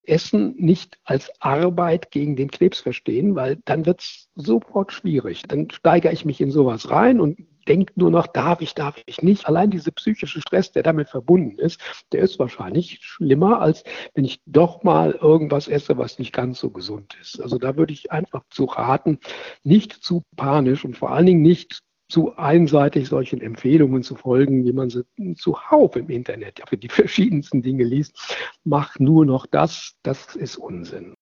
Essen nicht als Arbeit gegen den Krebs verstehen, weil dann wird es sofort schwierig. Dann steigere ich mich in sowas rein und denke nur noch, darf ich nicht. Allein dieser psychische Stress, der damit verbunden ist, der ist wahrscheinlich schlimmer, als wenn ich doch mal irgendwas esse, was nicht ganz so gesund ist. Also da würde ich einfach zu raten, nicht zu panisch und vor allen Dingen nicht zu einseitig solchen Empfehlungen zu folgen, wie man sie zuhauf im Internet für die verschiedensten Dinge liest. Mach nur noch das, das ist Unsinn.